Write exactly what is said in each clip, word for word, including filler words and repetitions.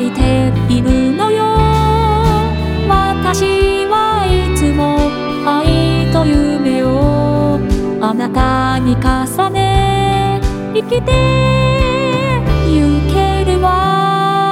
抱いているのよ。私はいつも愛と夢をあなたに重ね生きてゆけるわ。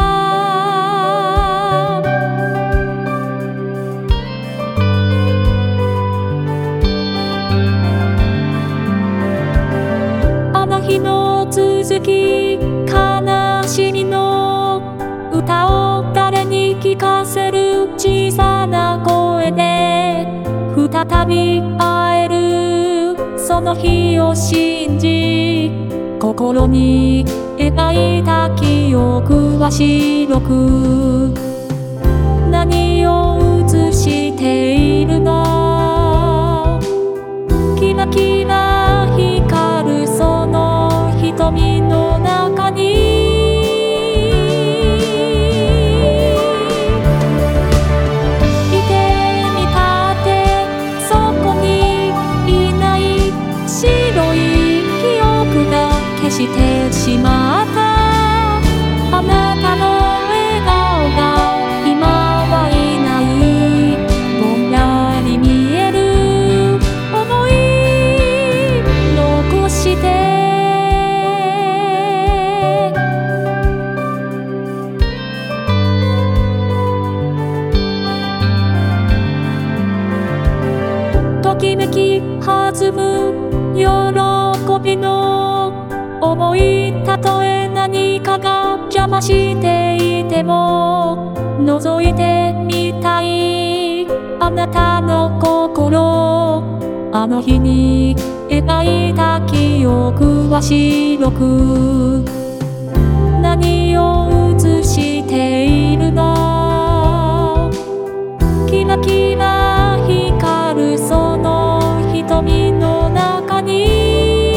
あの日の続き、悲しみの歌を誰に聞かせる。小さな声で再び会えるその日を信じ、心に描いた記憶は白く。何を映しているの。キラキラ光るその瞳の中にしてしまった。あなたの笑顔が今はいない。ぼんやり見える想い残して。ときめき弾む喜びの思い、たとえ何かが邪魔していても覗いてみたい。あなたの心、あの日に描いた記憶は白く。何を映しているの。キラキラ光るその瞳の中に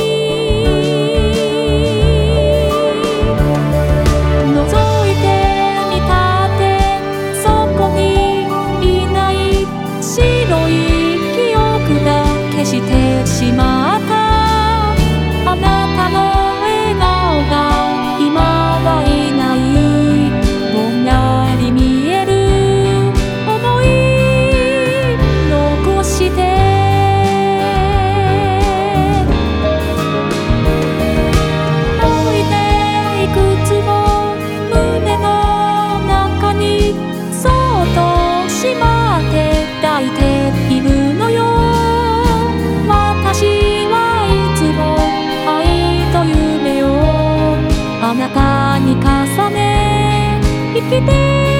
してしまった。あなたの笑顔が今はいない。ぼんやり見える想い残して。置いていくつも胸の中にそっとしまって抱いているのよ。私はいつも愛と夢をあなたに重ね生きて